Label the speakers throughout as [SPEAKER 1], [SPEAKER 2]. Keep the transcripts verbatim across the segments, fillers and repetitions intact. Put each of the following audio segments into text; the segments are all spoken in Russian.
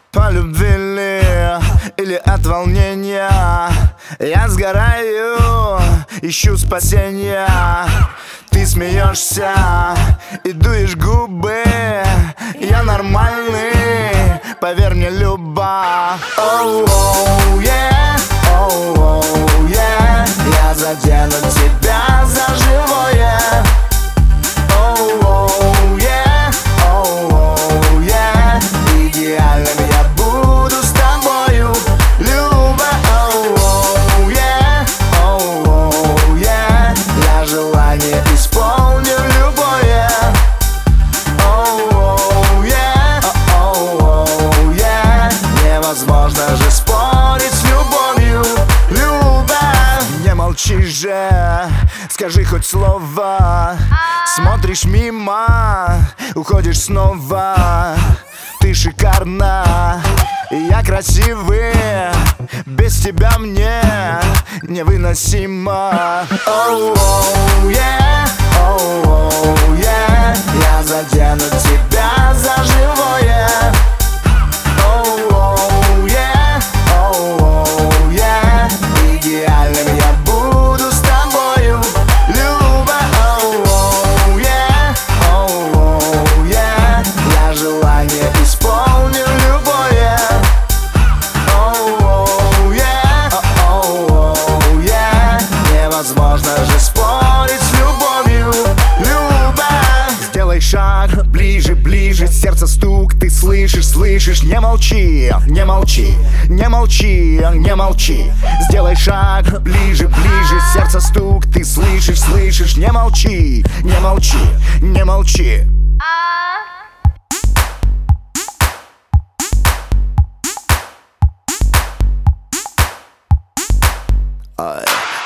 [SPEAKER 1] Полюбили или от волнения? Я сгораю, ищу спасения. Ты смеешься и дуешь губы. Я нормальный, поверь мне, Люба. Оу, оу, yeah, оу, оу, yeah. Я задену тебя за живое. Оу, оу, yeah, оу, оу, yeah. Идеальным я буду с тобою, Люба. Оу, оу, yeah, оу, оу, yeah. Я желание исполню любое. Оу, оу, yeah, оу, оу, yeah. Невозможно же спорить с любовью, Люба. Не молчи же, скажи хоть слово. Смотришь мимо, уходишь снова. Ты шикарна, и я красивый. Без тебя мне невыносимо. Оу, оу, yeah, оу, оу, yeah. Я задену тебя за живое. Оу, оу, yeah, оу, оу, yeah. Идеальным я буду с тобою, Люба. Оу, оу, yeah, оу, оу, yeah. Я желание исполню любое. Оу, оу, yeah, оу, оу, yeah. Невозможно же спорить с любовью, Люба. Сделай шаг ближе, ближе, сердце стук, ты слышишь, слышишь. Не молчи, не молчи, не молчи, не молчи. Сделай шаг ближе, ближе, сердце стук, ты слышишь, слышишь. Не молчи, не молчи, не молчи. Ай.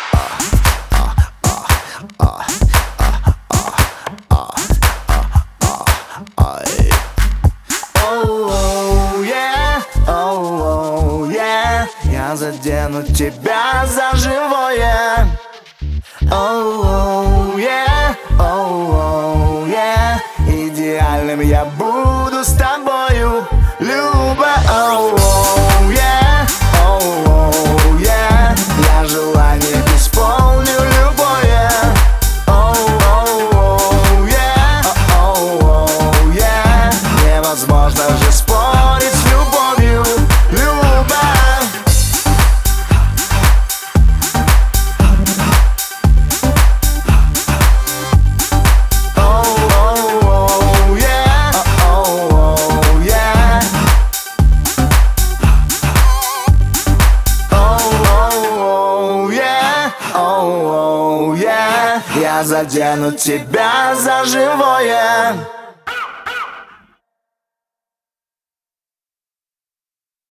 [SPEAKER 1] Я задену тебя за живое. Оу, оу, yeah, оу, оу, yeah. Идеальным я буду с тобою, Люба. Оу, оу, yeah, оу, оу, yeah. Я желание исполню любое. Оу, оу, оу, yeah, оу, оу, yeah. Невозможно же спорить с любовью, Люба. Я задену тебя за живое.